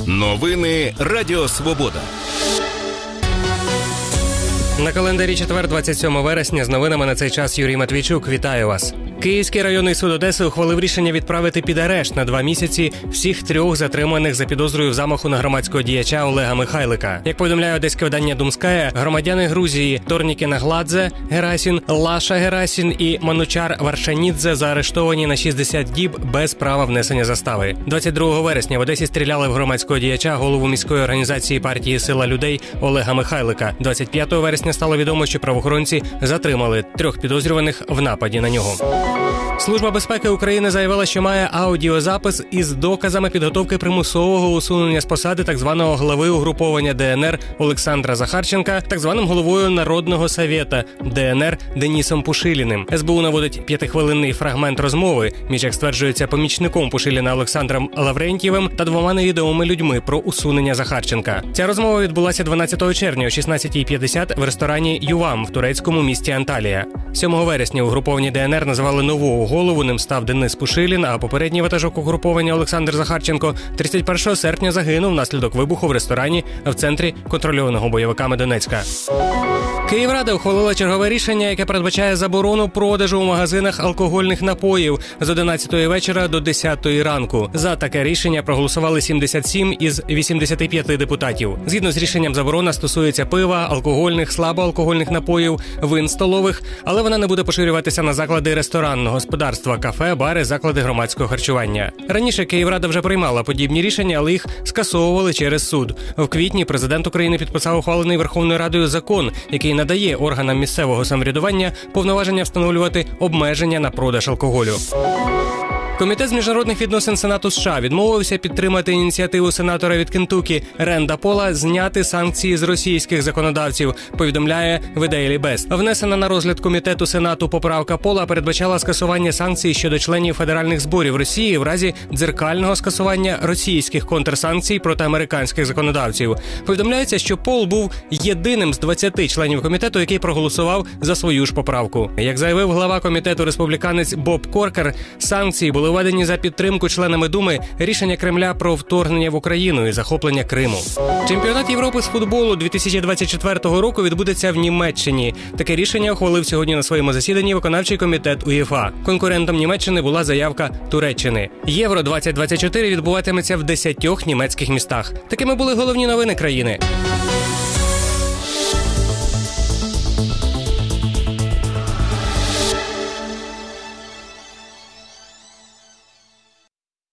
Новини Радіо Свобода. На календарі четвер, 27 вересня. З новинами на цей час Юрій Матвійчук. Вітаю вас. Київський районний суд Одеси ухвалив рішення відправити під арешт на 2 місяці всіх 3 затриманих за підозрою в замаху на громадського діяча Олега Михайлика. Як повідомляє одеське видання «Думская», громадяни Грузії Торнікіна Гладзе Герасін, Лаша Герасін і Манучар Варшанідзе заарештовані на 60 діб без права внесення застави. 22 вересня в Одесі стріляли в громадського діяча, голову міської організації партії «Сила людей» Олега Михайлика. 25 вересня стало відомо, що правоохоронці затримали 3 підозрюваних в нападі на нього. Служба безпеки України заявила, що має аудіозапис із доказами підготовки примусового усунення з посади так званого глави угруповання ДНР Олександра Захарченка так званим головою Народного Совєта ДНР Денисом Пушиліним. СБУ наводить 5-хвилинний фрагмент розмови між, як стверджується, помічником Пушиліна Олександром Лаврентьєвим та 2 невідомими людьми про усунення Захарченка. Ця розмова відбулася 12 червня о 16:50 в ресторані «Ювам» в турецькому місті Анталія. 7 вересня угруповані ДНР називали нового голову, ним став Денис Пушилін, а попередній ватажок угруповання Олександр Захарченко 31 серпня загинув внаслідок вибуху в ресторані в центрі контрольованого бойовиками Донецька. Київрада ухвалила чергове рішення, яке передбачає заборону продажу у магазинах алкогольних напоїв з 11 вечора до 10 ранку. За таке рішення проголосували 77 із 85 депутатів. Згідно з рішенням, заборона стосується пива, алкогольних, слабоалкогольних напоїв, вин столових, але вона не буде поширюватися на заклади ресторанного господарства, кафе, бари, заклади громадського харчування. Раніше Київрада вже приймала подібні рішення, але їх скасовували через суд. В квітні президент України підписав ухвалений Верховною Радою закон, який надає органам місцевого самоврядування повноваження встановлювати обмеження на продаж алкоголю. Комітет з міжнародних відносин Сенату США відмовився підтримати ініціативу сенатора від Кентукі Ренда Пола зняти санкції з російських законодавців, повідомляє The Daily Beast. Внесена на розгляд комітету Сенату поправка Пола передбачала скасування санкцій щодо членів федеральних зборів Росії в разі дзеркального скасування російських контрсанкцій проти американських законодавців. Повідомляється, що Пол був єдиним з 20 членів комітету, який проголосував за свою ж поправку. Як заявив глава комітету республіканець Боб Коркер, санкції були введені за підтримку членами Думи рішення Кремля про вторгнення в Україну і захоплення Криму. Чемпіонат Європи з футболу 2024 року відбудеться в Німеччині. Таке рішення ухвалив сьогодні на своєму засіданні виконавчий комітет УЄФА. Конкурентом Німеччини була заявка Туреччини. Євро-2024 відбуватиметься в 10 німецьких містах. Такими були головні новини країни.